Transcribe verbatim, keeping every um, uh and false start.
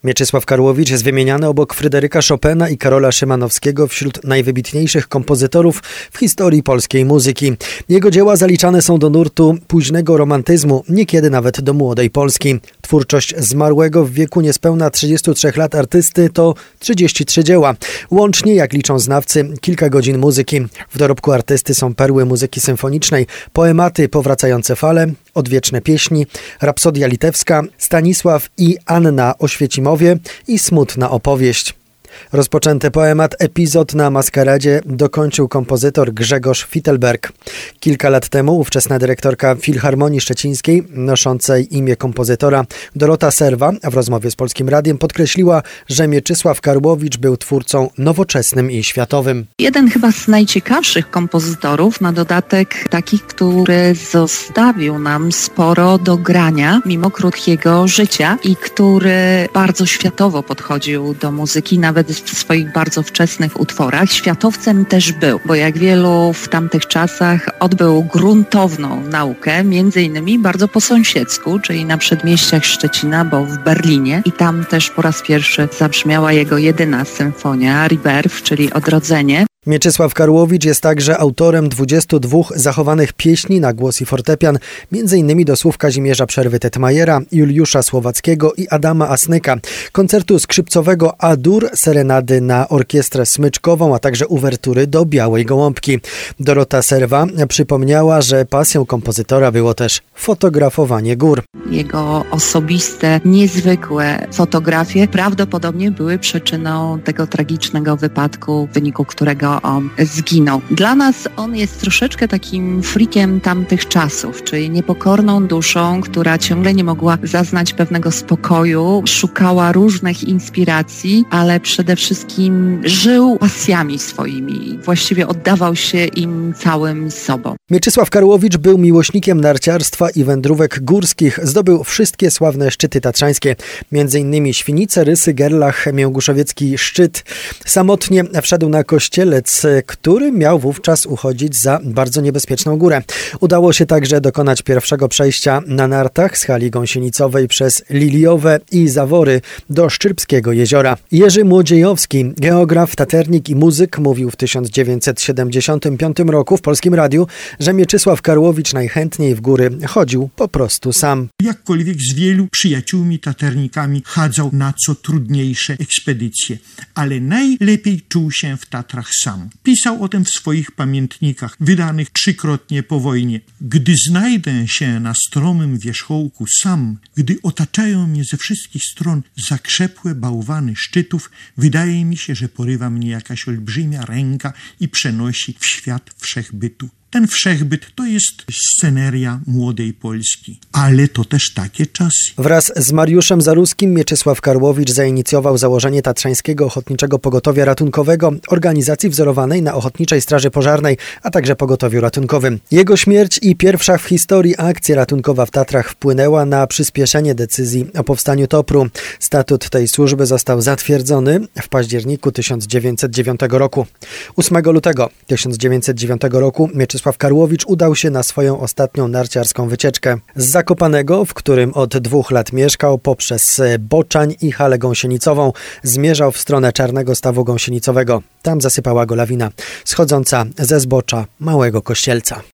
Mieczysław Karłowicz jest wymieniany obok Fryderyka Chopina i Karola Szymanowskiego wśród najwybitniejszych kompozytorów w historii polskiej muzyki. Jego dzieła zaliczane są do nurtu późnego romantyzmu, niekiedy nawet do młodej Polski. Twórczość zmarłego w wieku niespełna trzydziestu trzech lat artysty to trzydzieści trzy dzieła. Łącznie, jak liczą znawcy, kilka godzin muzyki. W dorobku artysty są perły muzyki symfonicznej, poematy Powracające fale, Odwieczne pieśni, Rapsodia litewska, Stanisław i Anna Oświecimowie i Smutna opowieść. Rozpoczęty poemat Epizod na maskaradzie dokończył kompozytor Grzegorz Fittelberg. Kilka lat temu ówczesna dyrektorka Filharmonii Szczecińskiej, noszącej imię kompozytora Dorota Serwa, w rozmowie z Polskim Radiem podkreśliła, że Mieczysław Karłowicz był twórcą nowoczesnym i światowym. Jeden chyba z najciekawszych kompozytorów, na dodatek takich, który zostawił nam sporo do grania mimo krótkiego życia i który bardzo światowo podchodził do muzyki, nawet w swoich bardzo wczesnych utworach. Światowcem też był, bo jak wielu w tamtych czasach odbył gruntowną naukę, między innymi bardzo po sąsiedzku, czyli na przedmieściach Szczecina, bo w Berlinie, i tam też po raz pierwszy zabrzmiała jego jedyna symfonia, Rebirth, czyli Odrodzenie. Mieczysław Karłowicz jest także autorem dwudziestu dwóch zachowanych pieśni na głos i fortepian, między innymi do słów Kazimierza Przerwy-Tetmajera, Juliusza Słowackiego i Adama Asnyka, koncertu skrzypcowego A-dur, serenady na orkiestrę smyczkową, a także uwertury do Białej Gołąbki. Dorota Serwa przypomniała, że pasją kompozytora było też fotografowanie gór. Jego osobiste, niezwykłe fotografie prawdopodobnie były przyczyną tego tragicznego wypadku, w wyniku którego on zginął. Dla nas on jest troszeczkę takim freakiem tamtych czasów, czyli niepokorną duszą, która ciągle nie mogła zaznać pewnego spokoju, szukała różnych inspiracji, ale przede wszystkim żył pasjami swoimi, właściwie oddawał się im całym sobą. Mieczysław Karłowicz był miłośnikiem narciarstwa i wędrówek górskich, zdobył wszystkie sławne szczyty tatrzańskie, między innymi Świnice, Rysy, Gerlach, Mięłguszowiecki szczyt. Samotnie wszedł na Kościelec, który miał wówczas uchodzić za bardzo niebezpieczną górę. Udało się także dokonać pierwszego przejścia na nartach z hali gąsienicowej przez Liliowe i Zawory do Szczyrbskiego jeziora. Jerzy Młodziejowski, geograf, taternik i muzyk, mówił w tysiąc dziewięćset siedemdziesiątym piątym roku w Polskim Radiu, że Mieczysław Karłowicz najchętniej w góry chodził po prostu sam. Jakkolwiek z wielu przyjaciółmi taternikami chadzał na co trudniejsze ekspedycje, ale najlepiej czuł się w Tatrach sam. Pisał o tym w swoich pamiętnikach, wydanych trzykrotnie po wojnie. Gdy znajdę się na stromym wierzchołku sam, gdy otaczają mnie ze wszystkich stron zakrzepłe bałwany szczytów, wydaje mi się, że porywa mnie jakaś olbrzymia ręka i przenosi w świat wszechbytu. Ten wszechbyt to jest sceneria młodej Polski, ale to też takie czasy. Wraz z Mariuszem Zaruskim Mieczysław Karłowicz zainicjował założenie Tatrzańskiego Ochotniczego Pogotowia Ratunkowego, organizacji wzorowanej na Ochotniczej Straży Pożarnej, a także Pogotowiu Ratunkowym. Jego śmierć i pierwsza w historii akcja ratunkowa w Tatrach wpłynęła na przyspieszenie decyzji o powstaniu Topru. Statut tej służby został zatwierdzony w październiku tysiąc dziewięćset dziewiątego roku. ósmego lutego tysiąc dziewięćset dziewiątego roku Mieczysław Karłowicz udał się na swoją ostatnią narciarską wycieczkę. Z Zakopanego, w którym od dwóch lat mieszkał, poprzez Boczań i halę gąsienicową zmierzał w stronę Czarnego Stawu Gąsienicowego. Tam zasypała go lawina, schodząca ze zbocza Małego Kościelca.